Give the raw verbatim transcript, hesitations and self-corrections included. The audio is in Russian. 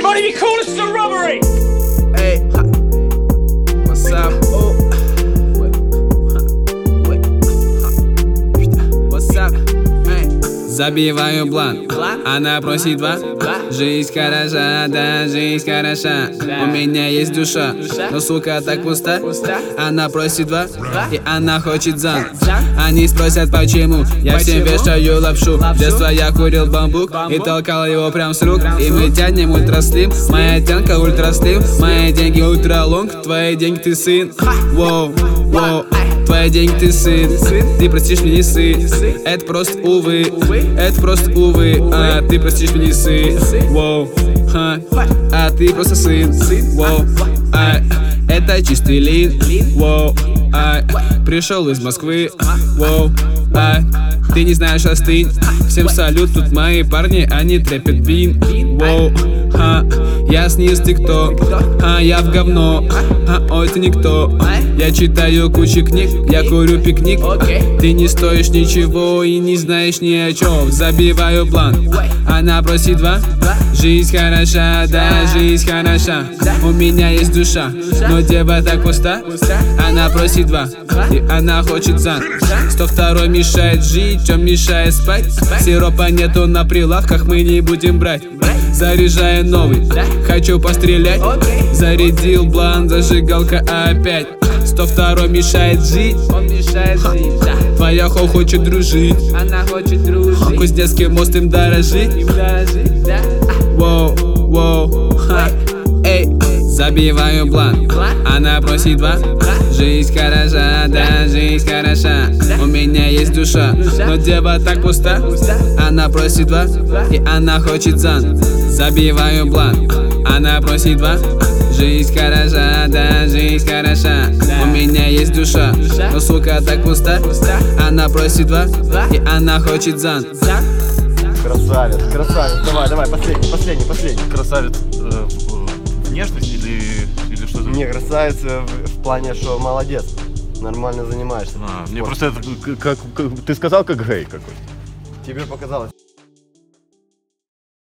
Everybody be cool, this is a robbery! Hey, ha. What's up? Oh, wait, ha. Wait, ha. What's up? Hey. Забиваю блан, она просит два. Жизнь хороша, да, жизнь хороша. У меня есть душа, но сука так пуста. Она просит два, и она хочет зан. Они спросят почему, я всем вешаю лапшу. В детстве я курил бамбук и толкал его прям с рук. И мы тянем ультраслим, моя тянка ультраслим. Мои деньги ультралонг, твои деньги ты сын. Воу, воу. Твои деньги ты сын, ты простишь мне не сын. Это просто увы, это просто увы. А ты простишь мне не сын. Воу, ха. А ты просто сын. Воу, а это чистый лин. Воу, а пришел из Москвы. Воу, а ты не знаешь, остынь. Всем салют, тут мои парни, они трепят бин. Воу, ха. Я сниз, ты кто? А я в говно. А ой, ты никто. Я читаю кучу книг, я курю пикник. Ты не стоишь ничего и не знаешь ни о чем. Забиваю план, она просит два. Жизнь хороша, да, жизнь хороша. У меня есть душа, но дева так пуста. Она просит два, и она хочет зан. сто второй мешает жить, чем мешает спать. Сиропа нету на прилавках, мы не будем брать. Заряжаю новый, хочу пострелять. Зарядил блан, зажигалка опять. сто второй мешает жить, он мешает жить, да. Твоя хо хочет дружить, она хочет дружить. Кузнецкий мост им дорожить, им дорожить, да. Воу, воу, ха, эй. Забиваю план, она просит два. Жизнь хороша, да, жизнь хороша. У меня есть душа, но дева так пуста. Она просит два, и она хочет зан. Забиваю план, она просит два. Жизнь хороша, да, жизнь хороша. У меня есть душа, но сука так пуста. Она просит два, и она хочет зан. Красавец, красавец, давай, давай, последний, последний, последний. Красавец э, внешность или, или что-то? Не, красавец в, в плане, что молодец, нормально занимаешься. А, мне просто это, как, как, ты сказал, как гей какой-то. Тебе показалось.